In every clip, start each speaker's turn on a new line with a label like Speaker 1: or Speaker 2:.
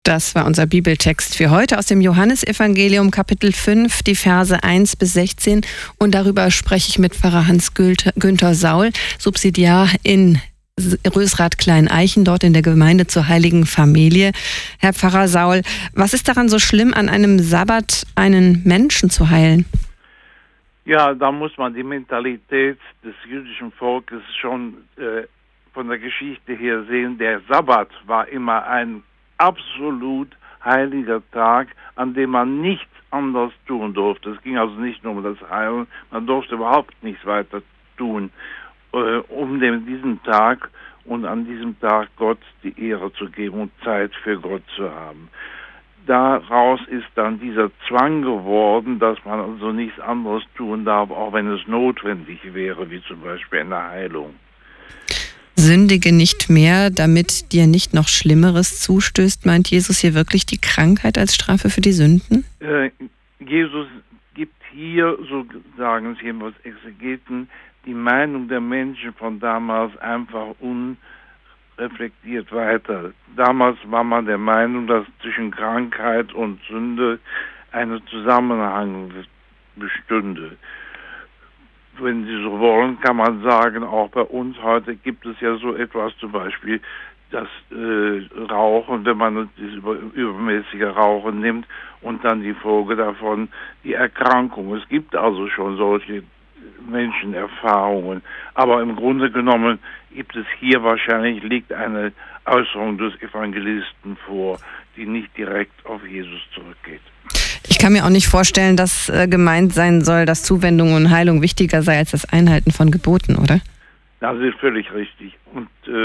Speaker 1: Das war unser Bibeltext für heute aus dem Johannesevangelium, Kapitel 5, die Verse 1 bis 16. Und darüber spreche ich mit Pfarrer Hans-Günther Saul, Subsidiar in Rösrath-Kleineichen, dort in der Gemeinde zur Heiligen Familie. Herr Pfarrer Saul, was ist daran so schlimm, an einem Sabbat einen Menschen zu heilen?
Speaker 2: Ja, da muss man die Mentalität des jüdischen Volkes schon von der Geschichte her sehen. Der Sabbat war immer ein absolut heiliger Tag, an dem man nichts anderes tun durfte. Es ging also nicht nur um das Heilen, man durfte überhaupt nichts weiter tun, um diesen Tag und an diesem Tag Gott die Ehre zu geben und Zeit für Gott zu haben. Daraus ist dann dieser Zwang geworden, dass man also nichts anderes tun darf, auch wenn es notwendig wäre, wie zum Beispiel eine Heilung.
Speaker 1: Sündige nicht mehr, damit dir nicht noch Schlimmeres zustößt, meint Jesus hier wirklich die Krankheit als Strafe für die Sünden?
Speaker 2: Jesus gibt hier, so sagen es jedenfalls Exegeten, die Meinung der Menschen von damals einfach unreflektiert weiter. Damals war man der Meinung, dass zwischen Krankheit und Sünde ein Zusammenhang bestünde. Wenn Sie so wollen, kann man sagen, auch bei uns heute gibt es ja so etwas, zum Beispiel das Rauchen, wenn man das übermäßige Rauchen nimmt und dann die Folge davon, die Erkrankung. Es gibt also schon solche Menschenerfahrungen, aber im Grunde genommen gibt es hier wahrscheinlich, liegt eine Äußerung des Evangelisten vor, die nicht direkt auf Jesus zurückgeht.
Speaker 1: Ich kann mir auch nicht vorstellen, dass gemeint sein soll, dass Zuwendung und Heilung wichtiger sei als das Einhalten von Geboten, oder?
Speaker 2: Das ist völlig richtig. Und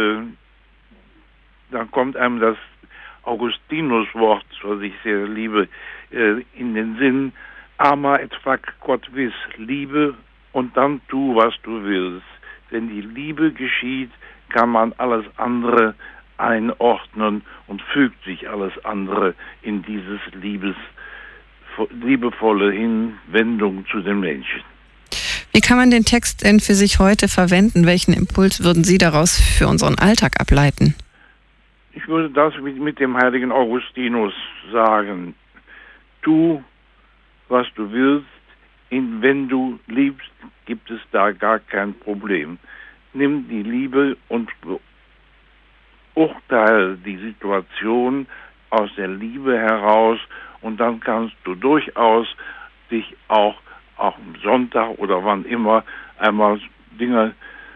Speaker 2: dann kommt einem das Augustinus-Wort, was ich sehr liebe, in den Sinn: ama et fac quod vis, liebe und dann tu, was du willst. Wenn die Liebe geschieht, kann man alles andere einordnen und fügt sich alles andere in dieses liebevolle Hinwendung zu den Menschen.
Speaker 1: Wie kann man den Text denn für sich heute verwenden? Welchen Impuls würden Sie daraus für unseren Alltag ableiten?
Speaker 2: Ich würde das mit dem heiligen Augustinus sagen: Tu, was du willst, wenn du liebst, gibt es da gar kein Problem. Nimm die Liebe und beurteile die Situation aus der Liebe heraus, und dann kannst du durchaus dich auch am Sonntag oder wann immer einmal Dinge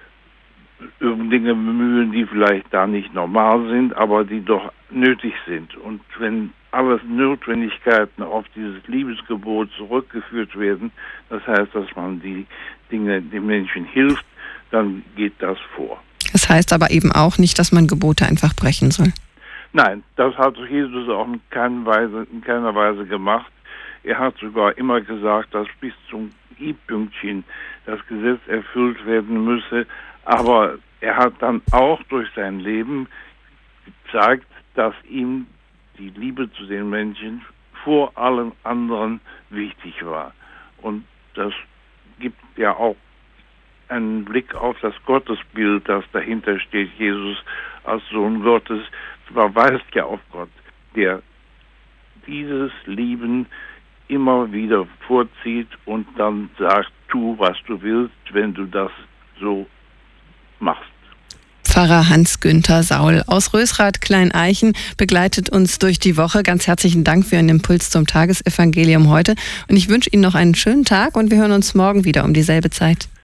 Speaker 2: bemühen, die vielleicht da nicht normal sind, aber die doch nötig sind. Und wenn alles Notwendigkeiten auf dieses Liebesgebot zurückgeführt werden, das heißt, dass man die Dinge dem Menschen hilft, dann geht das vor.
Speaker 1: Das heißt aber eben auch nicht, dass man Gebote einfach brechen soll.
Speaker 2: Nein, das hat Jesus auch in keiner Weise gemacht. Er hat sogar immer gesagt, dass bis zum I-Pünktchen das Gesetz erfüllt werden müsse. Aber er hat dann auch durch sein Leben gezeigt, dass ihm die Liebe zu den Menschen vor allem anderen wichtig war. Und das gibt ja auch einen Blick auf das Gottesbild, das dahinter steht. Jesus als Sohn Gottes verweist ja auf Gott, der dieses Lieben immer wieder vorzieht und dann sagt: Tu, was du willst, wenn du das so machst.
Speaker 1: Pfarrer Hans-Günther Saul aus Rösrath-Kleineichen begleitet uns durch die Woche. Ganz herzlichen Dank für Ihren Impuls zum Tagesevangelium heute. Und ich wünsche Ihnen noch einen schönen Tag und wir hören uns morgen wieder um dieselbe Zeit.